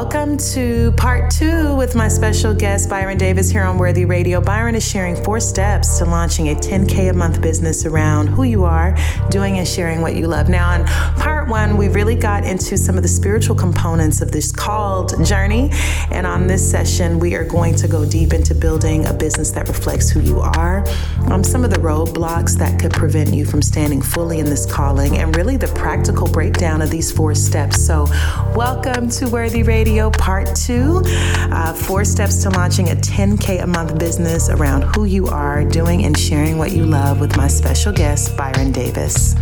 Welcome to part 2 with my special guest, Byron Davis, here on Worthy Radio. Byron is sharing 4 steps to launching a $10K a month business around who you are, doing and sharing what you love. Now, in part 1, we really got into some of the spiritual components of this called journey. And on this session, we are going to go deep into building a business that reflects who you are, some of the roadblocks that could prevent you from standing fully in this calling, and really the practical breakdown of these 4 steps. So welcome to Worthy Radio Part 2, 4 steps to launching a $10K a month business around who you are, doing and sharing what you love with my special guest, Byron Davis.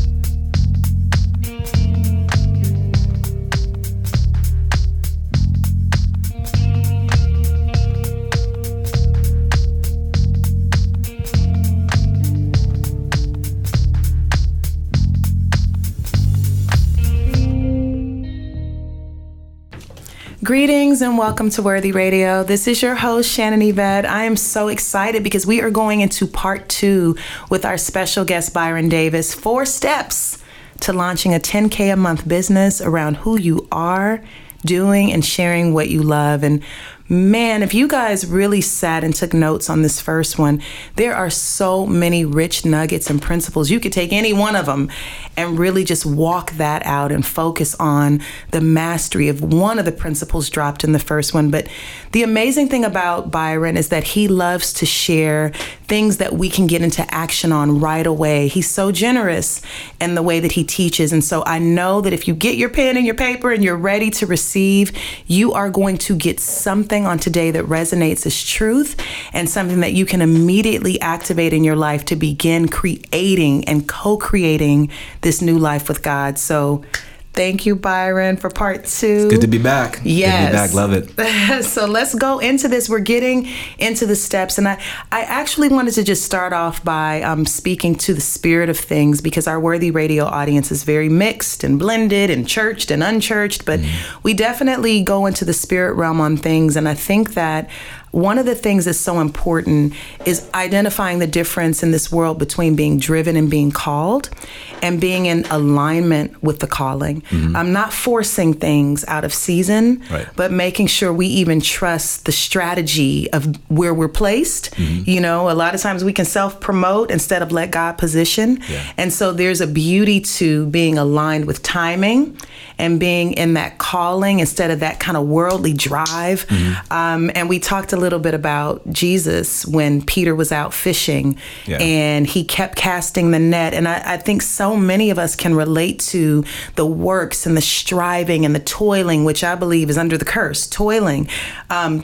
Greetings and welcome to Worthy Radio. This is your host, Shannon Yvette. I am so excited because we are going into part 2 with our special guest, Byron Davis. 4 steps to launching a $10K a month business around who you are, doing and sharing what you love. And man, if you guys really sat and took notes on this first one, there are so many rich nuggets and principles. You could take any one of them and really just walk that out and focus on the mastery of one of the principles dropped in the first one. But the amazing thing about Byron is that he loves to share things that we can get into action on right away. He's so generous in the way that he teaches. And so I know that if you get your pen and your paper and you're ready to receive, you are going to get something on today that resonates as truth and something that you can immediately activate in your life to begin creating and co-creating this new life with God. So thank you, Byron, for part 2. It's good to be back. Yes. Good to be back. Love it. So let's go into this. We're getting into the steps. And I actually wanted to just start off by speaking to the spirit of things, because our Worthy Radio audience is very mixed and blended and churched and unchurched. But we definitely go into the spirit realm on things. And I think that one of the things that's so important is identifying the difference in this world between being driven and being called, and being in alignment with the calling. I'm not forcing things out of season, right, but making sure we even trust the strategy of where we're placed. You know, a lot of times we can self-promote instead of let God position. Yeah. And so there's a beauty to being aligned with timing and being in that calling instead of that kind of worldly drive. And we talked a little bit about Jesus when Peter was out fishing, and he kept casting the net. And I think so many of us can relate to the works and the striving and the toiling, which I believe is under the curse, toiling and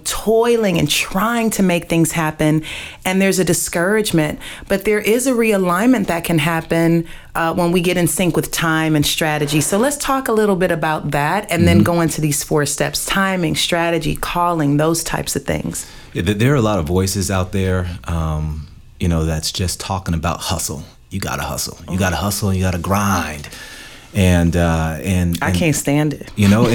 trying to make things happen. And there's a discouragement, but there is a realignment that can happen when we get in sync with time and strategy. So let's talk a little bit about that, and then go into these 4 steps: timing, strategy, calling, those types of things. Yeah, there are a lot of voices out there, that's just talking about hustle. You gotta hustle. You gotta hustle. You gotta grind. And I can't stand it.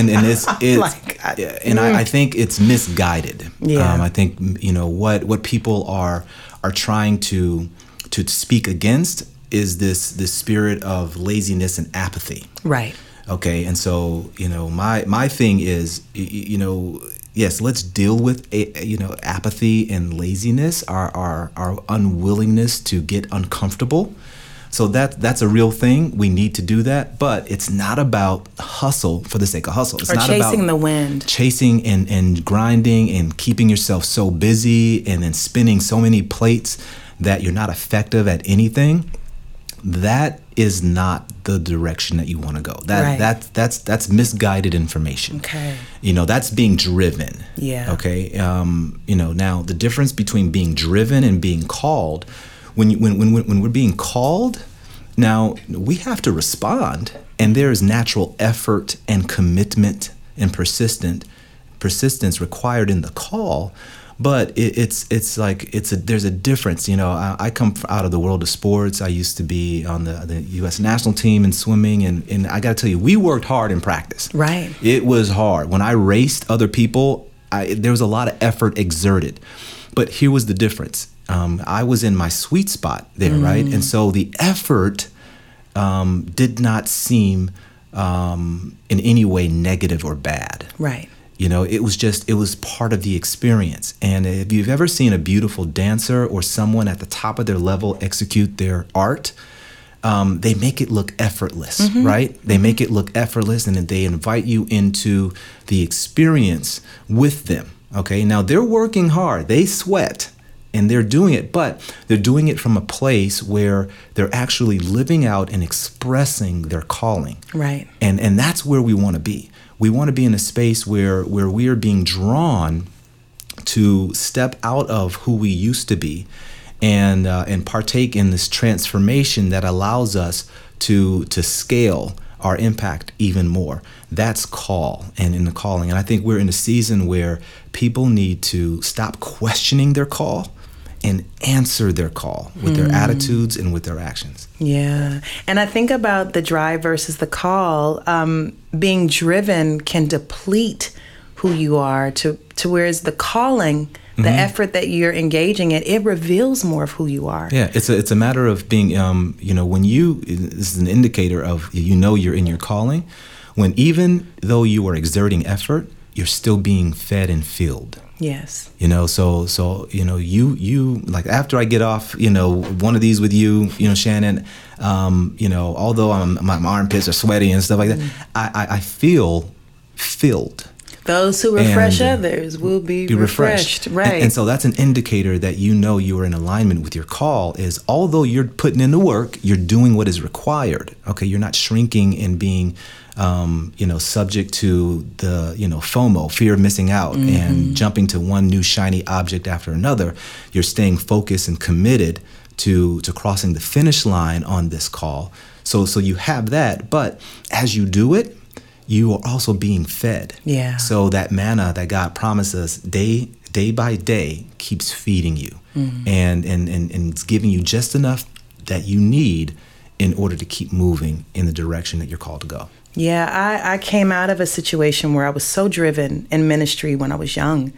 I think it's misguided. Yeah. I think what people are trying to speak against is this spirit of laziness and apathy. Right. Okay. And so, my thing is, yes, let's deal with apathy and laziness, our unwillingness to get uncomfortable. So that's a real thing. We need to do that, but it's not about hustle for the sake of hustle. It's or not chasing about the wind. Chasing and grinding and keeping yourself so busy and then spinning so many plates that you're not effective at anything. That is not the direction that you want to go. That's misguided information. Okay. That's being driven. Yeah. Okay. Now the difference between being driven and being called, when we're being called, now we have to respond, and there is natural effort and commitment and persistence required in the call. But there's a difference. I come out of the world of sports. I used to be on the U.S. national team in swimming, and I got to tell you, we worked hard in practice. Right. It was hard. When I raced other people, there was a lot of effort exerted. But here was the difference. I was in my sweet spot there, right? And so the effort did not seem in any way negative or bad. Right. It was part of the experience. And if you've ever seen a beautiful dancer or someone at the top of their level execute their art, they make it look effortless, right? They make it look effortless, and then they invite you into the experience with them. Okay, now they're working hard, they sweat, and they're doing it, but they're doing it from a place where they're actually living out and expressing their calling. Right. And that's where we want to be. We want to be in a space where we are being drawn to step out of who we used to be and partake in this transformation that allows us to scale our impact even more. That's call and in the calling. And I think we're in a season where people need to stop questioning their call and answer their call with their attitudes and with their actions. Yeah. And I think about the drive versus the call. Being driven can deplete who you are to whereas the calling, the effort that you're engaging in, it reveals more of who you are. Yeah, it's a matter of being, when this is an indicator of, you're in your calling, when even though you are exerting effort, you're still being fed and filled. Yes. So you like after I get off, one of these with you, Shannon, although my armpits are sweaty and stuff like that, I feel filled. Those who refresh others will be refreshed. Right. And so that's an indicator that you are in alignment with your call is although you're putting in the work, you're doing what is required. Okay. You're not shrinking and being, subject to the, FOMO, fear of missing out and jumping to one new shiny object after another. You're staying focused and committed to crossing the finish line on this call. So you have that. But as you do it, you are also being fed. Yeah. So that manna that God promises day by day keeps feeding you and it's giving you just enough that you need in order to keep moving in the direction that you're called to go. Yeah, I came out of a situation where I was so driven in ministry when I was young.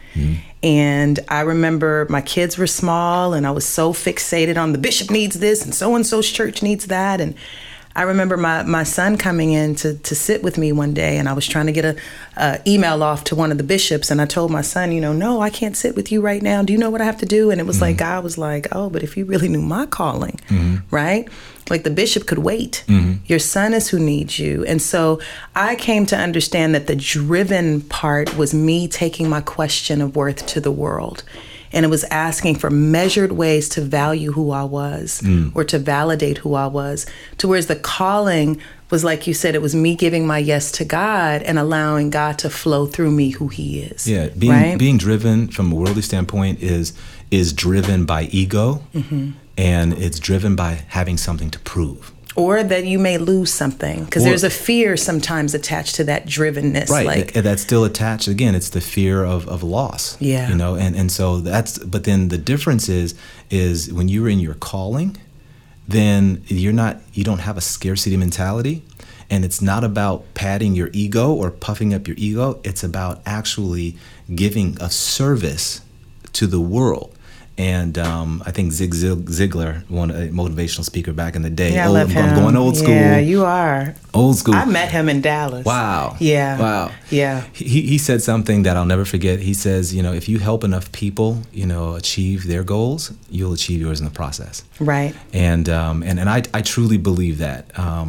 And I remember my kids were small and I was so fixated on the bishop needs this and so-and-so's church needs that. And I remember my son coming in to sit with me one day, and I was trying to get a email off to one of the bishops, and I told my son, no, I can't sit with you right now. Do you know what I have to do? And it was like, God was like, oh, but if you really knew my calling, right? Like the bishop could wait. Your son is who needs you. And so I came to understand that the driven part was me taking my question of worth to the world. And it was asking for measured ways to value who I was or to validate who I was. To whereas the calling was, like you said, it was me giving my yes to God and allowing God to flow through me who he is. Yeah, right? being driven from a worldly standpoint is driven by ego and it's driven by having something to prove. Or that you may lose something, because there's a fear sometimes attached to that drivenness. Right, and that's still attached. Again, it's the fear of loss. Yeah. And so but then the difference is when you're in your calling, then you don't have a scarcity mentality. And it's not about padding your ego or puffing up your ego. It's about actually giving a service to the world. And I think Zig Ziglar, a motivational speaker back in the day. Yeah, I love him. I'm going old school. Yeah, you are. Old school. I met him in Dallas. Wow. Yeah. Wow. Yeah. He said something that I'll never forget. He says, if you help enough people, achieve their goals, you'll achieve yours in the process. Right. And I truly believe that.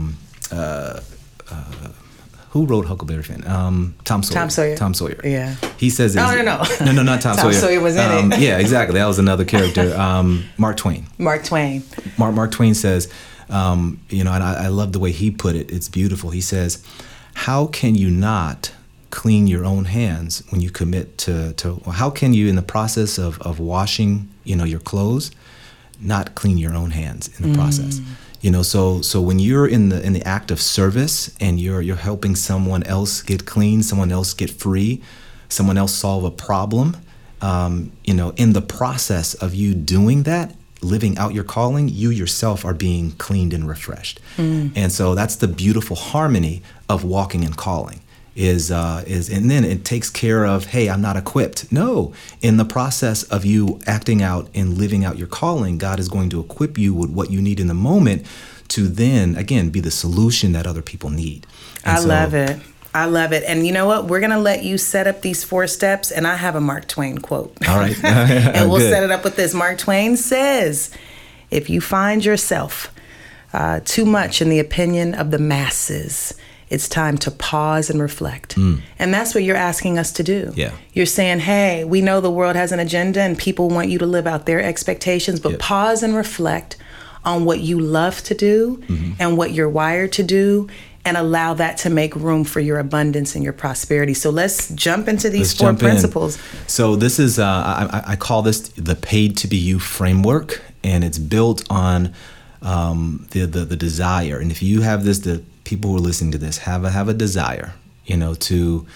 Who wrote Huckleberry Finn? Tom Sawyer. Tom Sawyer. Yeah. He says... No, not Tom Sawyer. Tom Sawyer was in it. Yeah, exactly. That was another character. Mark Twain. Mark Twain. Mark Twain says, and I love the way he put it. It's beautiful. He says, how can you not clean your own hands when you commit to how can you, in the process of washing, your clothes, not clean your own hands in the process? So when you're in the act of service and you're helping someone else get clean, someone else get free, someone else solve a problem, in the process of you doing that, living out your calling, you yourself are being cleaned and refreshed. And so that's the beautiful harmony of walking and calling. And then it takes care of, hey, I'm not equipped. No, in the process of you acting out and living out your calling, God is going to equip you with what you need in the moment to then, again, be the solution that other people need. And I love it. I love it. And you know what? We're going to let you set up these 4 steps. And I have a Mark Twain quote. All right. And we'll Good. set it up with this. Mark Twain says, if you find yourself too much in the opinion of the masses, it's time to pause and reflect. And that's what you're asking us to do. Yeah. You're saying, hey, we know the world has an agenda and people want you to live out their expectations, but pause and reflect on what you love to do and what you're wired to do, and allow that to make room for your abundance and your prosperity. So let's jump into these 4 principles. So this is, I call this the Paid to Be You framework, and it's built on the desire. And if you have this, the people who are listening to this have a desire, to,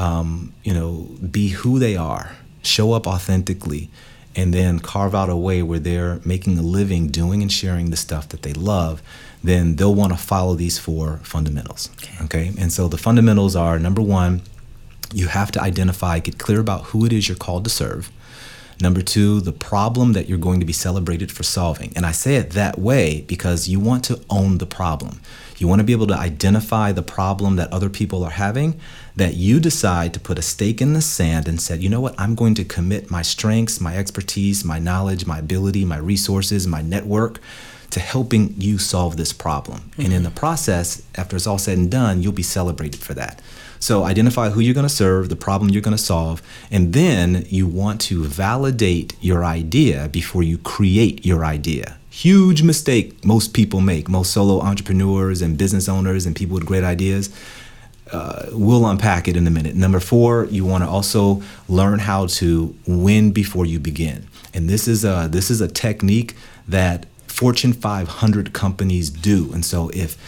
be who they are, show up authentically, and then carve out a way where they're making a living doing and sharing the stuff that they love, then they'll want to follow these 4 fundamentals. Okay? And so the fundamentals are, number 1, you have to identify, get clear about who it is you're called to serve. Number 2, the problem that you're going to be celebrated for solving. And I say it that way because you want to own the problem. You want to be able to identify the problem that other people are having, that you decide to put a stake in the sand and said, you know what, I'm going to commit my strengths, my expertise, my knowledge, my ability, my resources, my network to helping you solve this problem. And in the process, after it's all said and done, you'll be celebrated for that. So identify who you're going to serve, the problem you're going to solve, and then you want to validate your idea before you create your idea. Huge mistake most people make, most solo entrepreneurs and business owners and people with great ideas. We'll unpack it in a minute. Number 4, you want to also learn how to win before you begin. And this is a technique that Fortune 500 companies do. And so if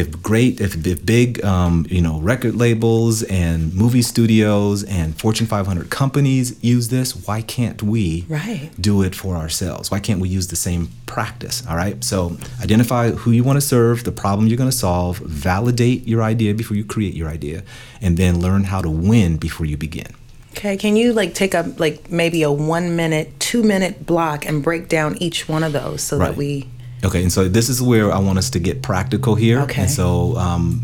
big record labels and movie studios and Fortune 500 companies use this, why can't we do it for ourselves? Why can't we use the same practice? All right. So identify who you want to serve, the problem you're going to solve, validate your idea before you create your idea, and then learn how to win before you begin. Okay, can you take maybe a 1 minute, 2 minute block and break down each one of those so that we... Okay, and so this is where I want us to get practical here. Okay. And so,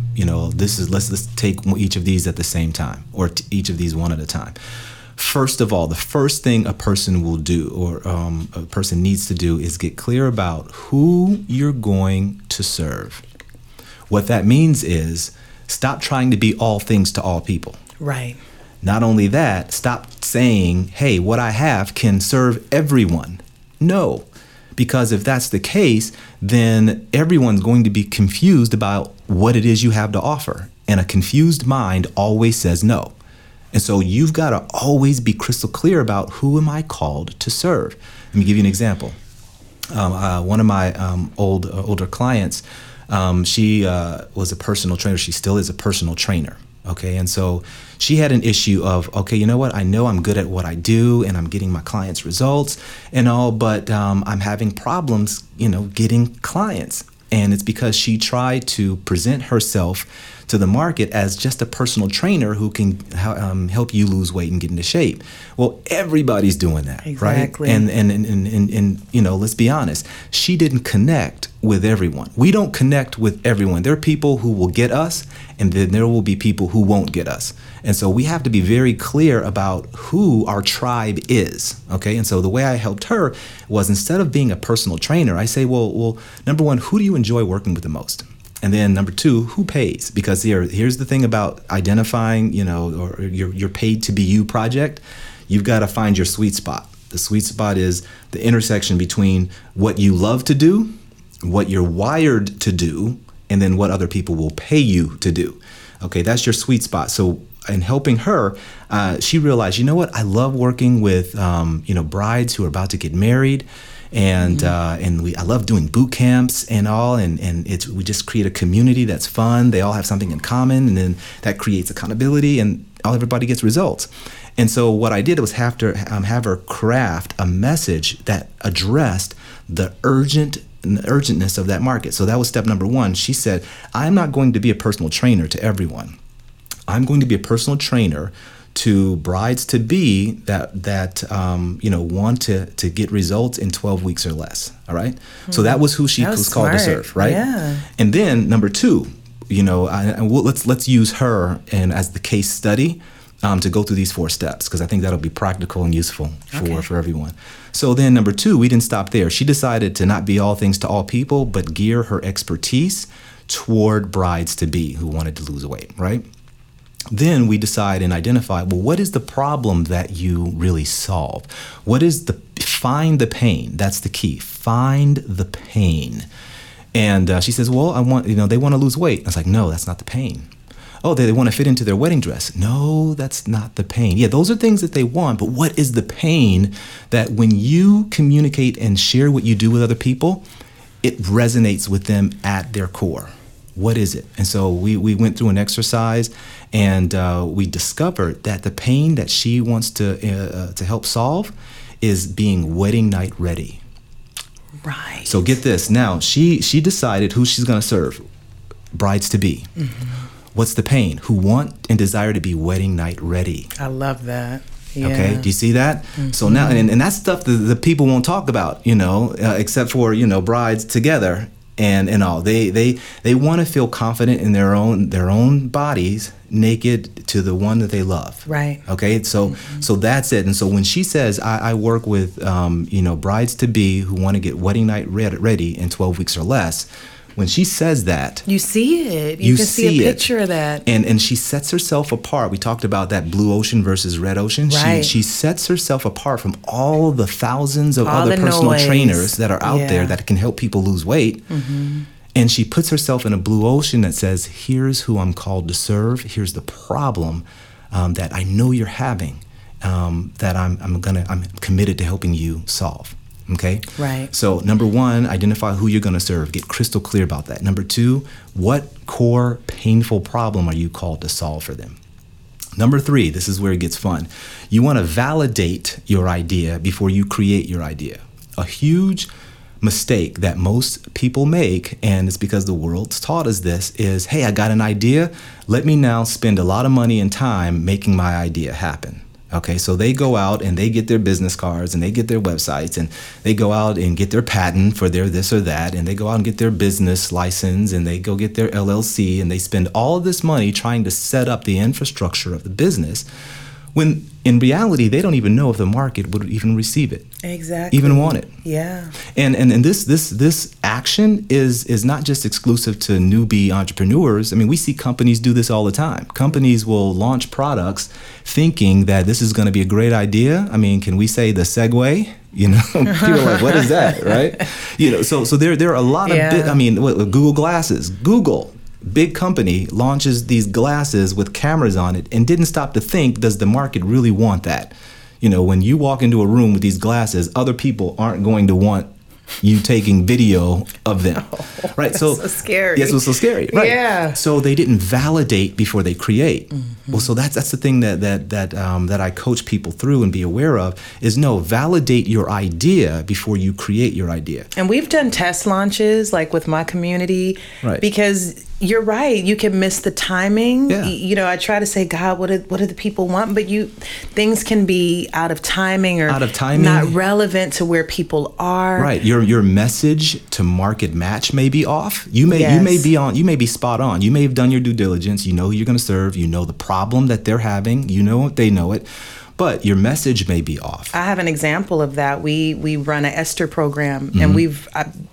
let's take each of these at the same time, or each of these one at a time. First of all, the first thing a person will do, or a person needs to do, is get clear about who you're going to serve. What that means is stop trying to be all things to all people. Right. Not only that, stop saying, hey, what I have can serve everyone. No, because if that's the case, then everyone's going to be confused about what it is you have to offer. And a confused mind always says no. And so you've got to always be crystal clear about who am I called to serve. Let me give you an example. One of my older clients, she was a personal trainer. She still is a personal trainer. Okay, and so she had an issue of, okay, you know what? I know I'm good at what I do and I'm getting my clients results and all, but I'm having problems, getting clients. And it's because she tried to present herself to the market as just a personal trainer who can help you lose weight and get into shape. Well, everybody's doing that, exactly. Right? And let's be honest, she didn't connect with everyone. We don't connect with everyone. There are people who will get us, and then there will be people who won't get us. And so we have to be very clear about who our tribe is, okay? And so the way I helped her was, instead of being a personal trainer, I say, well, number 1, who do you enjoy working with the most? And then number 2, who pays? Because here's the thing about identifying, or your Paid to Be You project. You've got to find your sweet spot. The sweet spot is the intersection between what you love to do, what you're wired to do, and then what other people will pay you to do. Okay, that's your sweet spot. So in helping her, she realized, I love working with brides who are about to get married. And I love doing boot camps and all, and we just create a community that's fun. They all have something in common, and then that creates accountability, and everybody gets results. And so what I did was have her craft a message that addressed the urgentness of that market. So that was step number 1. She said, I'm not going to be a personal trainer to everyone. I'm going to be a personal trainer to brides to be that want to get results in 12 weeks or less. All right. So that was who she was called to serve. Right. Yeah. And then number 2, let's use her and as the case study to go through these 4 steps, because I think that'll be practical and useful for everyone. So then number 2, we didn't stop there. She decided to not be all things to all people, but gear her expertise toward brides-to-be who wanted to lose weight, right? Then we decide and identify, well, what is the problem that you really solve? Find the pain. That's the key. Find the pain. And she says, well, they want to lose weight. I was like, no, that's not the pain. Oh, they want to fit into their wedding dress. No, that's not the pain. Yeah, those are things that they want, but what is the pain that when you communicate and share what you do with other people, it resonates with them at their core? What is it? And so we went through an exercise, and we discovered that the pain that she wants to help solve is being wedding night ready. Right. So get this. Now, she decided who she's going to serve. Brides-to-be. Mm-hmm. What's the pain? Who want and desire to be wedding night ready. I love that. Yeah. Okay, do you see that? Mm-hmm. So now, and that's stuff that the people won't talk about, except for, brides together and all. They want to feel confident in their own bodies, naked to the one that they love. Right. Okay, so that's it. And so when she says, I work with, brides-to-be who want to get wedding night ready in 12 weeks or less, when she says that, you see it. You can see a picture of that. And she sets herself apart. We talked about that blue ocean versus red ocean. Right. She sets herself apart from all the thousands of other personal trainers that are out there that can help people lose weight. Mm-hmm. And she puts herself in a blue ocean that says, here's who I'm called to serve. Here's the problem that I know you're having, that I'm committed to helping you solve. Okay? Right. So number 1, identify who you're going to serve. Get crystal clear about that. Number 2, what core painful problem are you called to solve for them? Number 3, this is where it gets fun. You want to validate your idea before you create your idea. A huge mistake that most people make, and it's because the world's taught us this, is, hey, I got an idea. Let me now spend a lot of money and time making my idea happen. Okay, so they go out and they get their business cards and they get their websites and they go out and get their patent for their this or that, and they go out and get their business license and they go get their LLC, and they spend all of this money trying to set up the infrastructure of the business, when in reality they don't even know if the market would even receive it. Exactly. Even want it. Yeah. And this action is not just exclusive to newbie entrepreneurs. I mean, we see companies do this all the time. Companies will launch products thinking that this is going to be a great idea. I mean, can we say the Segway? People are like, what is that, right? So there are a lot of Google Glasses. Google, big company, launches these glasses with cameras on it and didn't stop to think, does the market really want that? When you walk into a room with these glasses, other people aren't going to want you taking video of them, right? So scary. Yes, it was so scary, right? Yeah. So they didn't validate before they create. Mm-hmm. Well, so that's the thing that I coach people through and be aware of is validate your idea before you create your idea. And we've done test launches like with my community, right? Because you're right. You can miss the timing. Yeah. I try to say, God, what do the people want? But things can be out of timing or not relevant to where people are. Right. Your message to market match may be off. You may be spot on. You may have done your due diligence. You know who you're going to serve. You know the problem that they're having. They know it. But your message may be off. I have an example of that. We run an Esther program, mm-hmm. and we've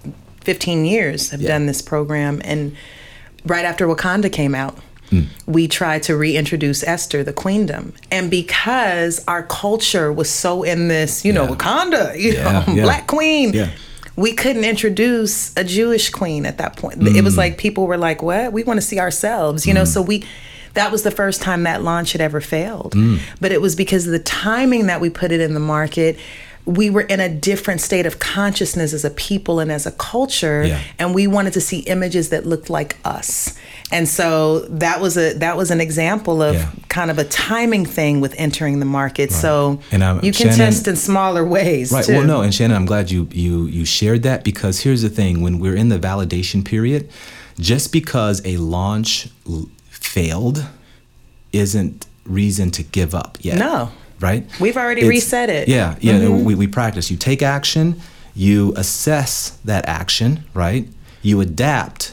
15 years have done this program, and right after Wakanda came out, we tried to reintroduce Esther, the queendom. And because our culture was so in this, Wakanda, Black queen, we couldn't introduce a Jewish queen at that point. It was like people were like, what? We want to see ourselves, so that was the first time that launch had ever failed. But it was because of the timing that we put it in the market. We were in a different state of consciousness as a people and as a culture, and we wanted to see images that looked like us. And so that was an example of kind of a timing thing with entering the market. Right. So you can test in smaller ways, right? Too. Well, no, and Shannon, I'm glad you shared that, because here's the thing: when we're in the validation period, just because a launch failed isn't reason to give up yet. No. Right? We've already reset it. Yeah. Mm-hmm. We practice. You take action, you assess that action, right? You adapt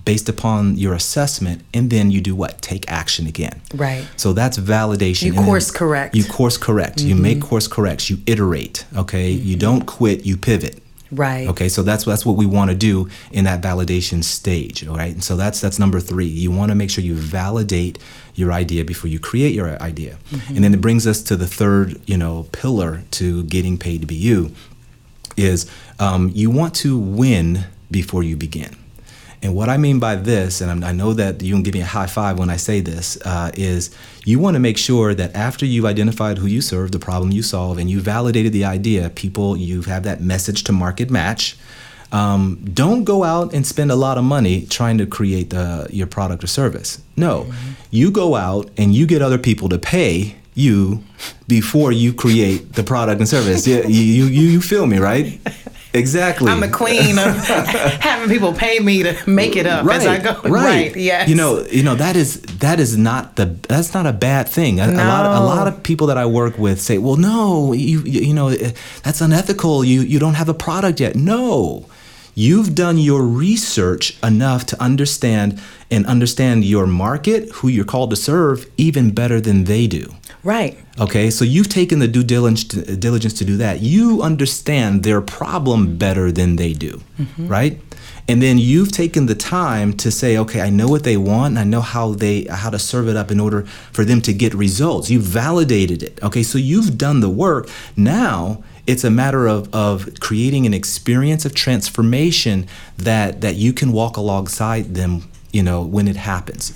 based upon your assessment, and then you do what? Take action again. Right. So that's validation. You course correct. You course correct. You make course corrects. You iterate. Okay. You don't quit. You pivot. Right. Okay, so that's what we want to do in that validation stage, all right? And so that's number 3. You want to make sure you validate your idea before you create your idea. And then it brings us to the third, pillar to getting paid to be you is you want to win before you begin. And what I mean by this, and I know that you can give me a high five when I say this, is you want to make sure that after you've identified who you serve, the problem you solve, and you validated the idea, you have that message to market match. Don't go out and spend a lot of money trying to create your product or service. No, you go out and you get other people to pay you before you create the product and service. You feel me, right? Exactly. I'm the queen of having people pay me to make it up as I go. Right. Yes. That's not a bad thing. A lot of people that I work with say, "Well, no, that's unethical. You don't have a product yet." No. You've done your research enough to understand your market, who you're called to serve, even better than they do. Right. Okay, so you've taken the due diligence to do that. You understand their problem better than they do, right? And then you've taken the time to say, okay, I know what they want, and I know how to serve it up in order for them to get results. You've validated it. Okay, so you've done the work. Now it's a matter of creating an experience of transformation that you can walk alongside them, when it happens.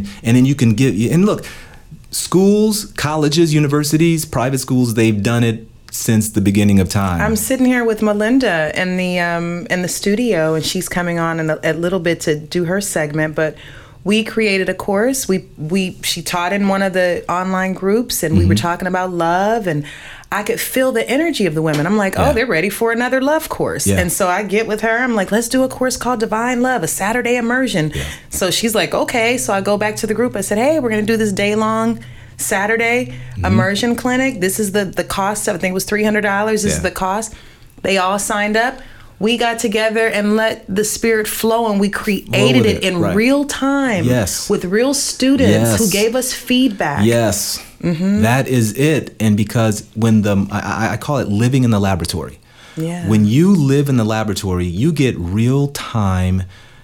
Look, schools, colleges, universities, private schools, they've done it since the beginning of time. I'm sitting here with Melinda in the studio, and she's coming on in a little bit to do her segment, but we created a course. She taught in one of the online groups, and we were talking about love, and I could feel the energy of the women. I'm like, oh, they're ready for another love course. Yeah. And so I get with her. I'm like, let's do a course called Divine Love, a Saturday immersion. Yeah. So she's like, okay. So I go back to the group. I said, hey, we're going to do this day-long Saturday immersion clinic. This is the cost of, I think it was $300. This is the cost. They all signed up. We got together and let the spirit flow, and we created it in real time with real students who gave us feedback. Yes, that is it. And because when I call it living in the laboratory. Yeah. When you live in the laboratory, you get real time,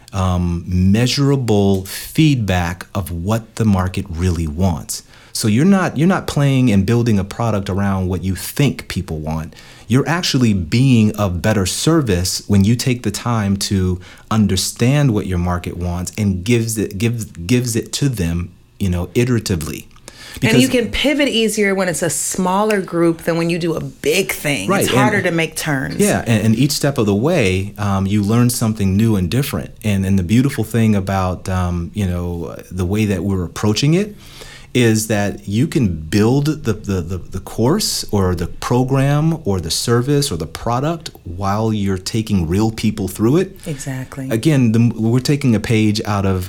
measurable feedback of what the market really wants. So you're not playing and building a product around what you think people want. You're actually being of better service when you take the time to understand what your market wants and gives it to them, iteratively. Because, and you can pivot easier when it's a smaller group than when you do a big thing. Right. It's harder to make turns. Yeah, and each step of the way, you learn something new and different. And the beautiful thing about the way that we're approaching it is that you can build the course or the program or the service or the product while you're taking real people through it. Exactly. Again, we're taking a page out of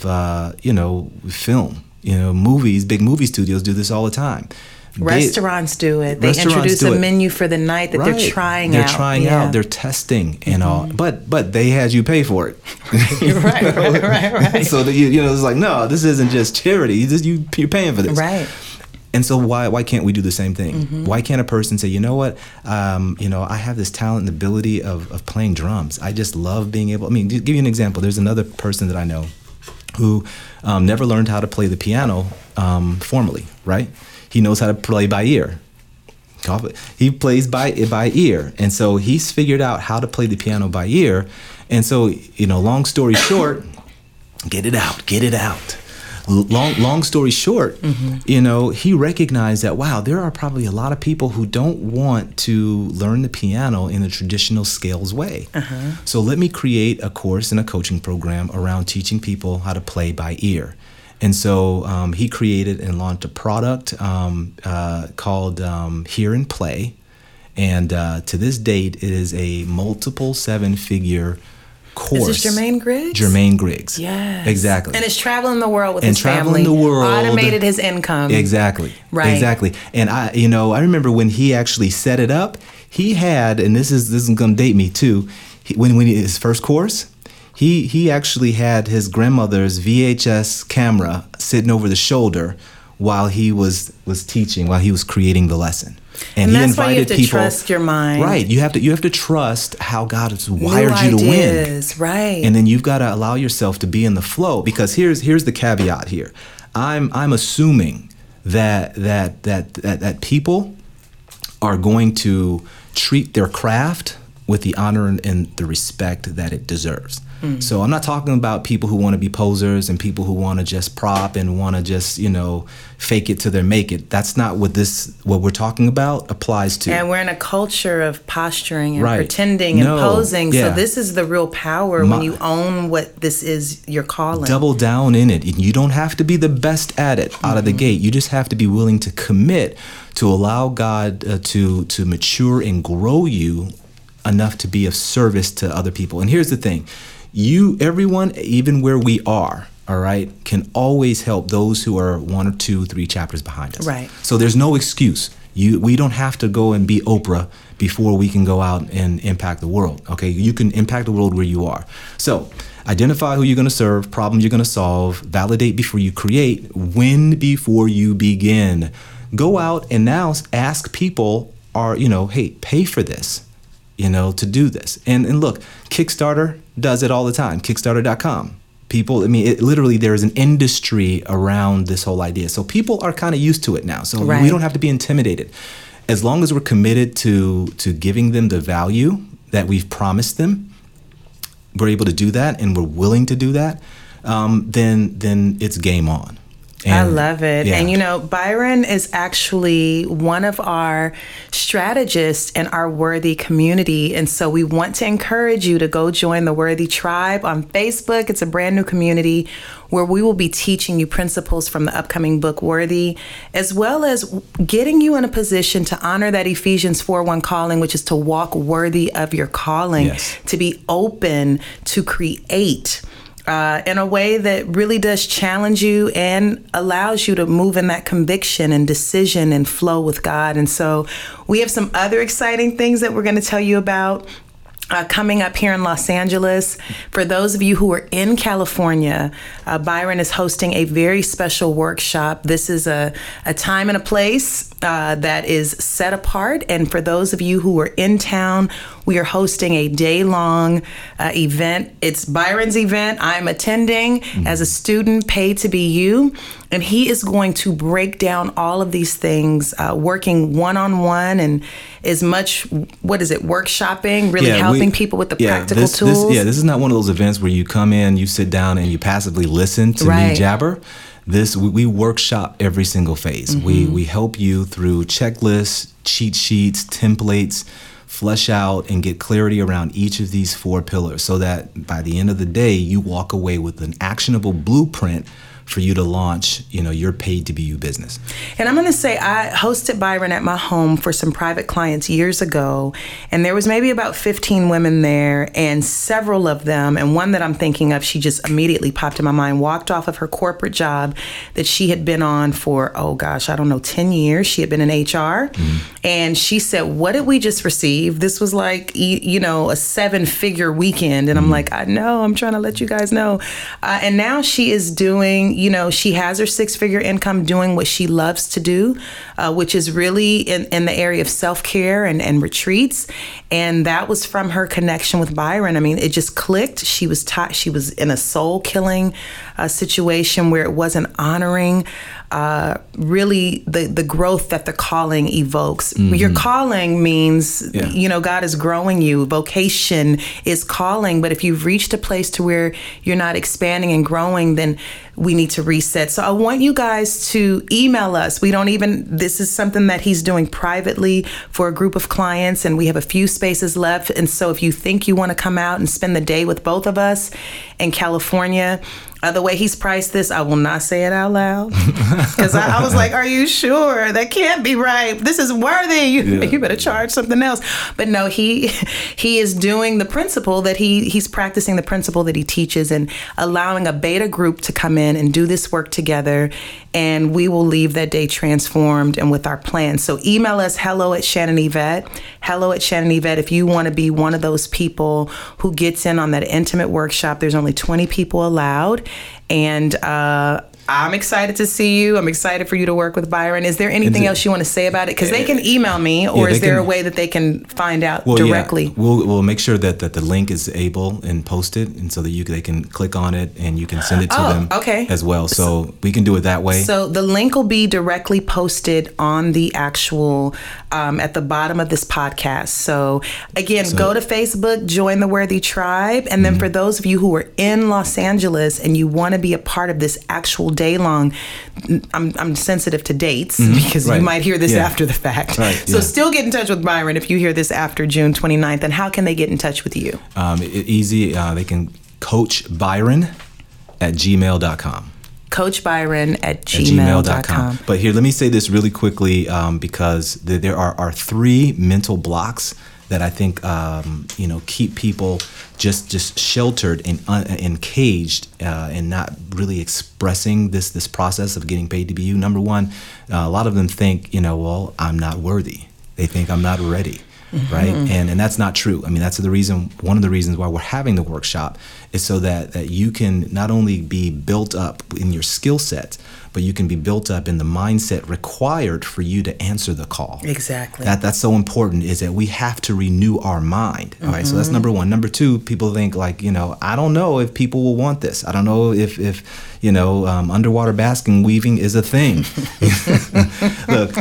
film. Movies, big movie studios do this all the time. Restaurants do it. They introduce a menu for the night that they're trying out. They're trying out. They're testing and all. But they had you pay for it. right. So it's like, no, this isn't just charity. You're paying for this. Right. And so why can't we do the same thing? Why can't a person say, you know what, I have this talent and ability of playing drums. I just love being able. To give you an example. There's another person that I know who never learned how to play the piano formally. Right. He knows how to play by ear. He plays by ear. And so he's figured out how to play the piano by ear. And so, long story short, get it out. Long story short, he recognized that, wow, there are probably a lot of people who don't want to learn the piano in the traditional scales way. So let me create a course and a coaching program around teaching people how to play by ear. And so he created and launched a product called Hear and Play. And to this date, it is a multiple 7-figure course. Is this Jermaine Griggs? Jermaine Griggs. Yes. Exactly. And it's traveling the world with his family. Automated his income. Exactly. Right. Exactly. And I remember when he actually set it up, he had, and this is going to date me too, when his first course, He actually had his grandmother's VHS camera sitting over the shoulder while he was teaching, while he was creating the lesson. And that's why you have to trust your mind. Right. You have to trust how God has wired you to win. Right. And then you've got to allow yourself to be in the flow, because here's the caveat here. I'm assuming that people are going to treat their craft with the honor and the respect that it deserves. So I'm not talking about people who want to be posers and people who want to just prop and want to just, fake it till they make it. That's not what we're talking about applies to. And we're in a culture of posturing and pretending and posing. Yeah. So this is the real power when you own what this is, your calling. Double down in it. You don't have to be the best at it out of the gate. You just have to be willing to commit to allow God to mature and grow you enough to be of service to other people. And here's the thing. Everyone, even where we are, all right, can always help those who are 1 or 2, 3 chapters behind us. Right. So there's no excuse. We don't have to go and be Oprah before we can go out and impact the world. Okay, you can impact the world where you are. So identify who you're going to serve, problems you're going to solve, validate before you create, win before you begin. Go out and now ask people, hey, pay for this. To do this. And look, Kickstarter does it all the time. Kickstarter.com. People, literally there is an industry around this whole idea. So people are kind of used to it now. So we don't have to be intimidated. As long as we're committed to giving them the value that we've promised them, we're able to do that and we're willing to do that, then it's game on. And, I love it. Yeah. And Byron is actually one of our strategists in our Worthy community. And so we want to encourage you to go join the Worthy Tribe on Facebook. It's a brand new community where we will be teaching you principles from the upcoming book Worthy, as well as getting you in a position to honor that Ephesians 4:1 calling, which is to walk worthy of your calling, to be open to create in a way that really does challenge you and allows you to move in that conviction and decision and flow with God. And so we have some other exciting things that we're going to tell you about coming up here in Los Angeles. For those of you who are in California, Byron is hosting a very special workshop. This is a time and a place that is set apart. And for those of you who are in town, we are hosting a day-long event. It's Byron's event. I'm attending as a student, paid to be you. And he is going to break down all of these things, working one-on-one and as much, workshopping, really helping people with the practical tools. This is not one of those events where you come in, you sit down, and you passively listen to me jabber. We workshop every single phase. We help you through checklists, cheat sheets, templates, flesh out and get clarity around each of these 4 pillars so that by the end of the day, you walk away with an actionable blueprint for you to launch, your paid to be you business. And I'm going to say I hosted Byron at my home for some private clients years ago, and there was maybe about 15 women there, and several of them, and one that I'm thinking of, she just immediately popped in my mind, walked off of her corporate job that she had been on for, 10 years. She had been in HR, and she said, what did we just receive? This was like, a 7-figure weekend, and I'm like, I know, I'm trying to let you guys know. And now she is doing, she has her 6-figure income doing what she loves to do, which is really in the area of self-care and retreats. And that was from her connection with Byron. It just clicked. She was she was in a soul-killing situation where it wasn't honoring really the growth that the calling evokes. Your calling means, God is growing you. Vocation is calling. But if you've reached a place to where you're not expanding and growing, then we need to reset. So I want you guys to email us. This is something that he's doing privately for a group of clients, and we have a few spaces left. And so if you think you want to come out and spend the day with both of us in California, The way he's priced this, I will not say it out loud. Because I was like, are you sure? That can't be right. This is worthy. You better charge something else. But no, he is doing the principle that he's practicing the principle that he teaches and allowing a beta group to come in and do this work together. And we will leave that day transformed and with our plan. So email us hello@ShannonYvette. Hello@ShannonYvette. If you want to be one of those people who gets in on that intimate workshop, there's only 20 people allowed. And I'm excited to see you. I'm excited for you to work with Byron. Is there anything else you want to say about it? Because they can email me, or is there a way that they can find out directly? Yeah. We'll make sure that the link is able and posted, and so that they can click on it and you can send it to them as well. So we can do it that way. So the link will be directly posted on the actual at the bottom of this podcast. So again, go to Facebook, join the Worthy Tribe, and then for those of you who are in Los Angeles and you want to be a part of this actual day long, I'm sensitive to dates because you might hear this after the fact. So still get in touch with Byron if you hear this after June 29th. And how can they get in touch with you? Easy. They can Coach Byron at gmail.com. Coach Byron at gmail.com. But here, let me say this really quickly because there are 3 mental blocks that I think keep people just sheltered and caged and not really expressing this process of getting paid to be you. Number one, a lot of them think, well, I'm not worthy. They think I'm not ready. Right. And that's not true. I mean, that's one of the reasons why we're having the workshop is so that you can not only be built up in your skill set, but you can be built up in the mindset required for you to answer the call. Exactly. That's so important, is that we have to renew our mind. All right. So that's number one. Number two, people think like, I don't know if people will want this. I don't know if underwater basking weaving is a thing. Look,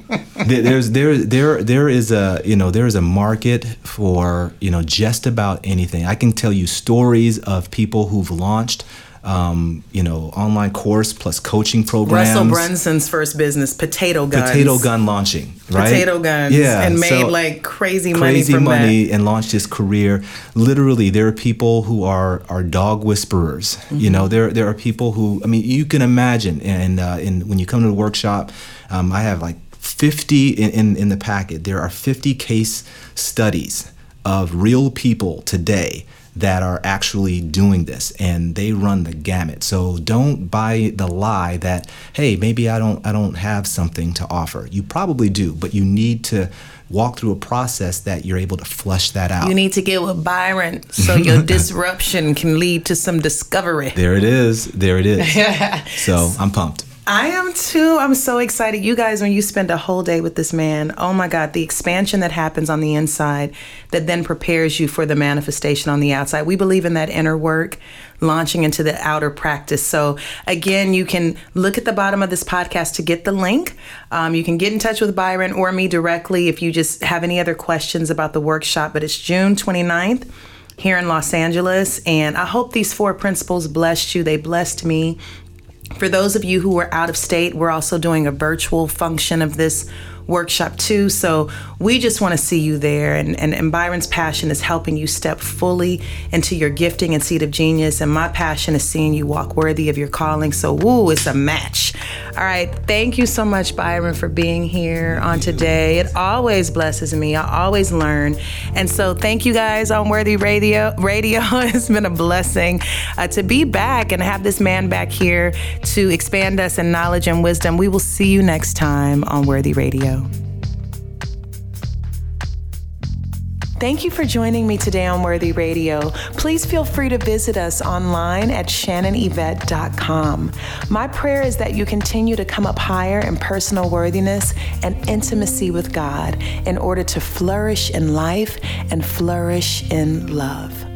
there is a market for just about anything. I can tell you stories of people who've launched online course plus coaching programs. Russell Brunson's first business, potato guns. Potato gun launching, right? Potato guns. Yeah. And made crazy money from that. And launched his career. Literally, there are people who are dog whisperers. There are people who, you can imagine. And when you come to the workshop, I have 50 in the packet. There are 50 case studies of real people today that are actually doing this, and they run the gamut. So don't buy the lie that, hey, maybe I don't have something to offer. You probably do, but you need to walk through a process that you're able to flush that out. You need to get with Byron so your disruption can lead to some discovery. There it is. So I'm pumped. I am too. I'm so excited. You guys, when you spend a whole day with this man, oh my God, the expansion that happens on the inside that then prepares you for the manifestation on the outside. We believe in that inner work launching into the outer practice. So again, you can look at the bottom of this podcast to get the link. You can get in touch with Byron or me directly if you just have any other questions about the workshop. But it's June 29th here in Los Angeles. And I hope these 4 principles blessed you. They blessed me. For those of you who are out of state, we're also doing a virtual function of this workshop too. So we just want to see you there. And Byron's passion is helping you step fully into your gifting and seat of genius. And my passion is seeing you walk worthy of your calling. So, it's a match. All right. Thank you so much, Byron, for being here on today. It always blesses me. I always learn. And so thank you guys on Worthy Radio. It's been a blessing to be back and have this man back here to expand us in knowledge and wisdom. We will see you next time on Worthy Radio. Thank you for joining me today on Worthy Radio. Please feel free to visit us online at ShannonYvette.com. My prayer is that you continue to come up higher in personal worthiness and intimacy with God in order to flourish in life and flourish in love.